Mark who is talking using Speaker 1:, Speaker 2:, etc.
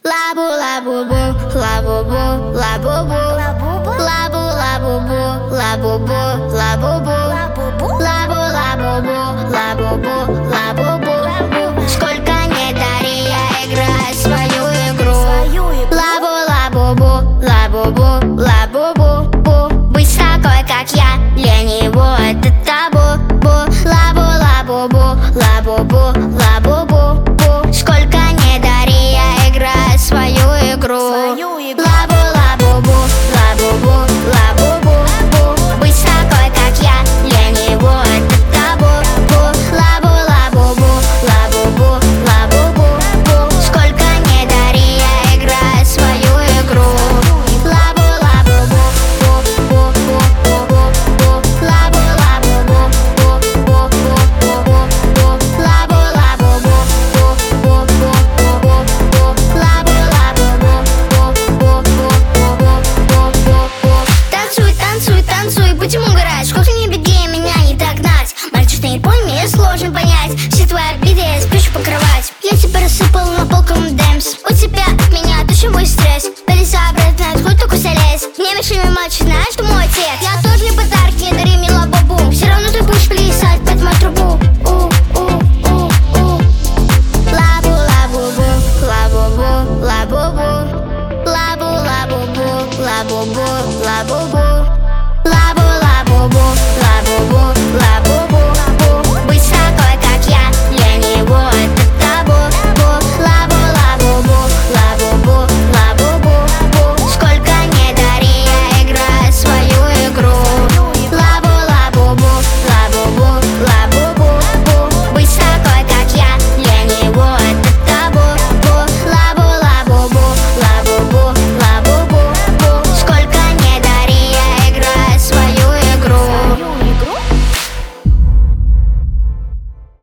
Speaker 1: Лабу лабу бу, лабу бу, лабу бу, лабу лабу бу, лабу бу, лабу бу, лабу лабу бу, лабу бу, лабу бу. Сколько не дари, я играю свою игру. Лабу лабу бу, лабу бу, лабу бу, бу. Быть такой, как я, для него это табу. Бу, лабу лабу бу, лабу бу, лабу бу, бу. Сколько не дари, я играю свою игру. Лабу лабу бу, лабу бу, лабу бу, бу. Быть такой, как я, для него это табу. Бу, лабу лабу бу, лабу бу, лабу бу, бу. Сколько не дари, я играю свою игру. Лабу лабу бу, бу, бу, бу, бу, бу, бу. Лабу лабу бу, бу, бу, бу, бу, бу, бу. Лабу лабу бу, бу, бу, бу, бу, бу, бу. Лабу лабу бу, бу, бу, бу, бу, бу, бу, бу. Танцуй, танцуй, танцуй, будем угорать. Сколько не беги, меня не догнать. Мальчишный пойми, мне сложно понять. Все твои обиды я спрячу по кровать. Я тебя рассыпал на полком дэмс. У тебя от меня душевой стресс. Полезай обратно, откуда только залез. Не мешай мне, мальчик, знаешь, что мой отец. Я тоже не подарок, не дари мне лабубу. Все равно ты будешь плясать под мою трубу. Лабу лабу бу, лабу бу, лабу бу. Лабу лабу бу, лабу бу, лабу бу.